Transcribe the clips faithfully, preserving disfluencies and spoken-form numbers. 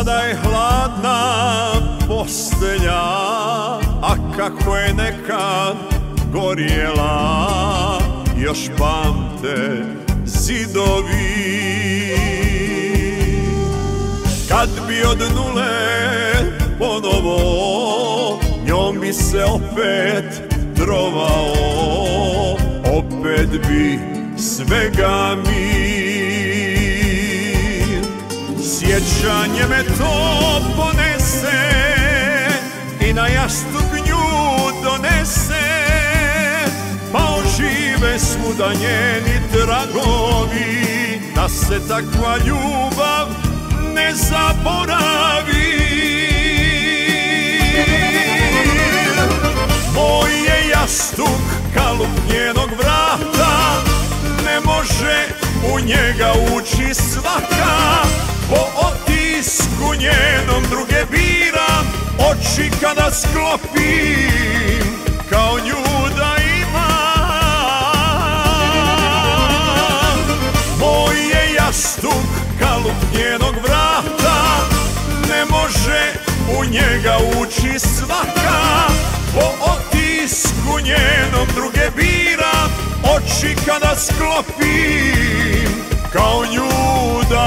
Sada je hladna postelja, a kako je nekad gorjela, još pamte zidovi. Kad bi od nule ponovo njom bi se opet trovao, opet bi svega mir. Sjećanje me to ponese i na jastuk nju donese, pa ožive svuda njeni tragovi, da se takva ljubav ne zaboravi. Moj je jastuk kalup njenog vrata, ne može u njega ući svaka. Po otisku njenom druge biram, oči kada sklopim kao nju da imam. Moj je jastuk kalup njenog vrata, ne može u njega ući svaka. Po otisku njenom druge biram, oči kada sklopim kao nju da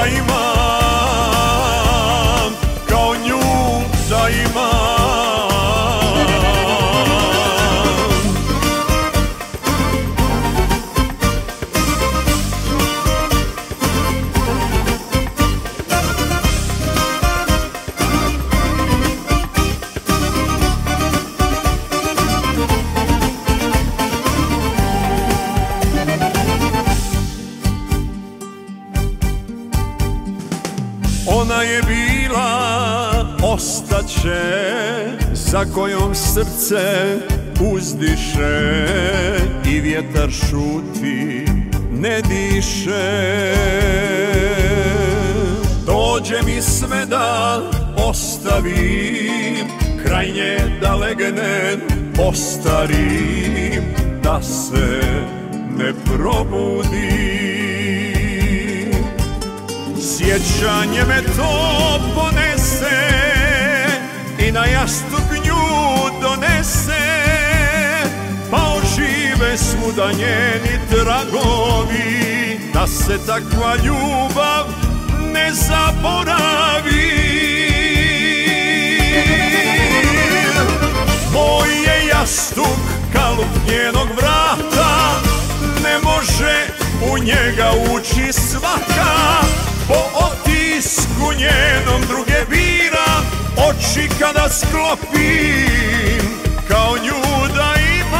imam, kao nju da imam. Ona je bila, ostaće, za kojom srce uzdiše i vjetar šuti, ne diše. Dođe mi sve da ostavim, kraj nje da legnem, ostarim, da se ne probudim. Sjećanje me to ponese i na jastuk nju donese, pa ožive svuda njeni tragovi, da se takva ljubav ne zaboravi. Moj je jastuk kalup njenog vrata, ne može u njega ući svaka. Po otisku njenom druge biram, oči kada sklopim kao nju da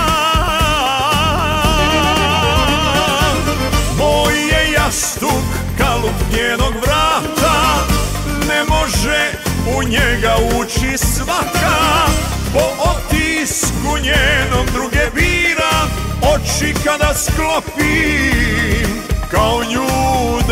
imam. Moj je jastuk kalup njenog vrata, ne može u njega ući svaka. Po otisku njenom druge biram, oči kada sklopim kao nju